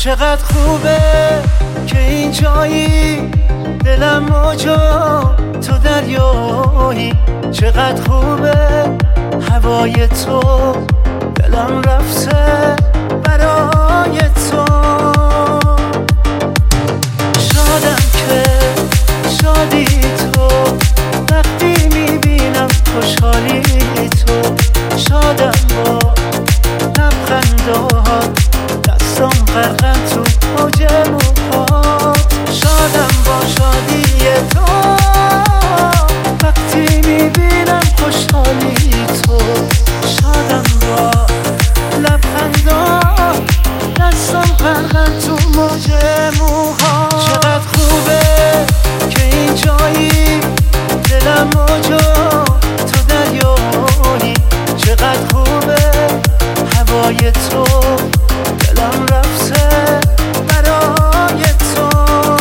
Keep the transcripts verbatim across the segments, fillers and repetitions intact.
چقدر خوبه که این جایی، دلم موجا تو دریایی. چقدر خوبه هوای تو، دلم رفته برای تو. شادم که شادی تو، وقتی میبینم خوشحالی تو. شادم با لبخندات، دستم غرقم تو موج موهات. شادم با شادی تو، وقتی میبینم خوشحالی تو. شادم با لبخندات، دستم غرقم تو موج موهات. چقدر خوبه که این جایی، دلم موجا تو دریایی. چقدر خوبه هوای تو، دلم رفته برای تو.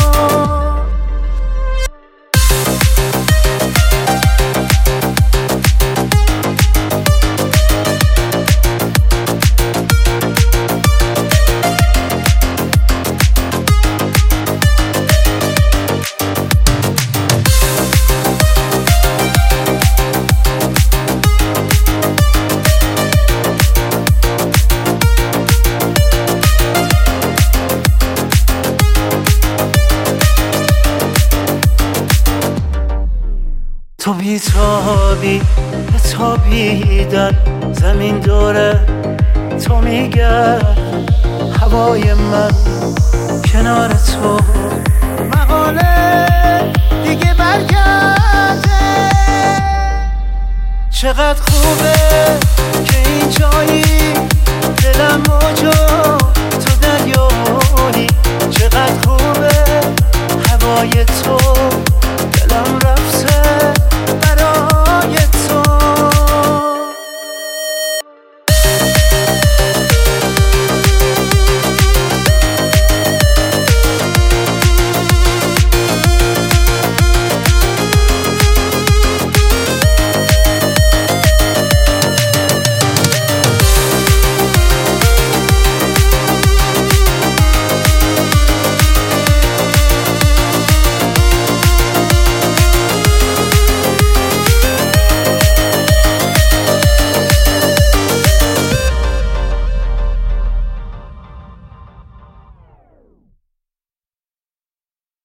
تو بیتابی بتابیدن، زمین دوره تو میگرد. هوای من کنار تو، مقاله دیگه برگرده. چقدر خوبه که این